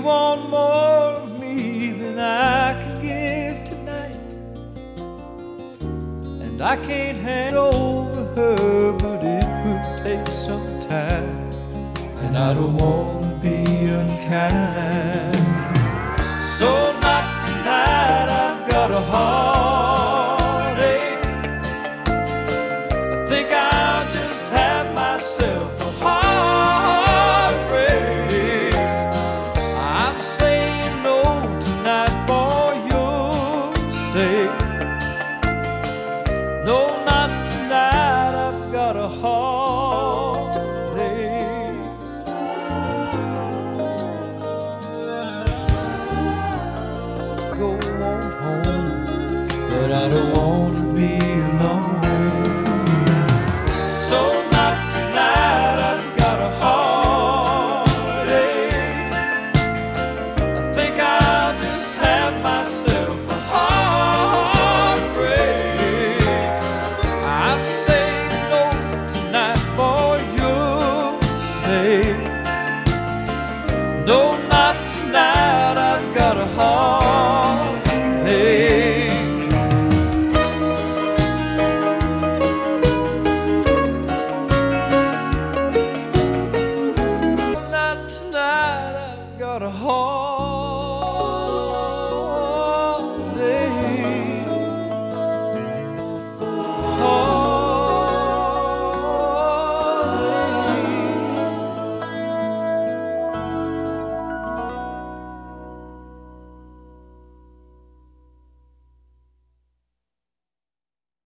want more of me than I can give tonight, and I can't hand over her, but it will take some time, and I don't want to be unkind. So not tonight, I've got a heartache. I think I'll just have myself a heartbreak. I'm saying no tonight for your sake. No, not tonight, I've got a heartache. Go on home, but I don't want to be alone. So not tonight, I've got a heartache. I think I'll just have myself a heartbreak. I'm saying no tonight for your sake. No.